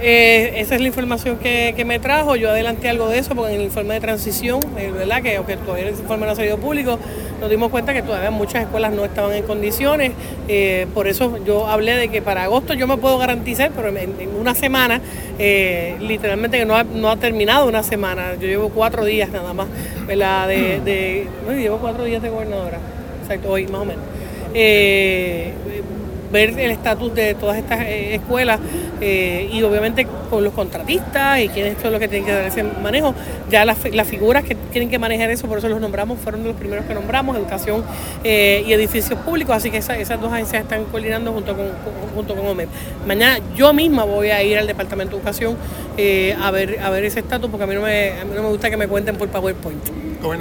Esa es la información que me trajo. Yo adelanté algo de eso porque en el informe de transición, ¿verdad? Que aunque todavía el informe no ha salido público, nos dimos cuenta que todavía muchas escuelas no estaban en condiciones. Por eso yo hablé de que para agosto yo me puedo garantizar, pero en una semana, literalmente que no ha terminado una semana. Yo llevo 4 días nada más, ¿verdad? Llevo 4 días de gobernadora, exacto, hoy más o menos. Ver el estatus de todas estas escuelas y obviamente con los contratistas y quiénes son los que tienen que dar ese manejo. Ya las figuras que tienen que manejar eso, por eso los nombramos, fueron de los primeros que nombramos, educación y edificios públicos, así que esas dos agencias están coordinando junto con OMEP. Mañana yo misma voy a ir al Departamento de Educación a ver ese estatus, porque a mí no me gusta que me cuenten por PowerPoint.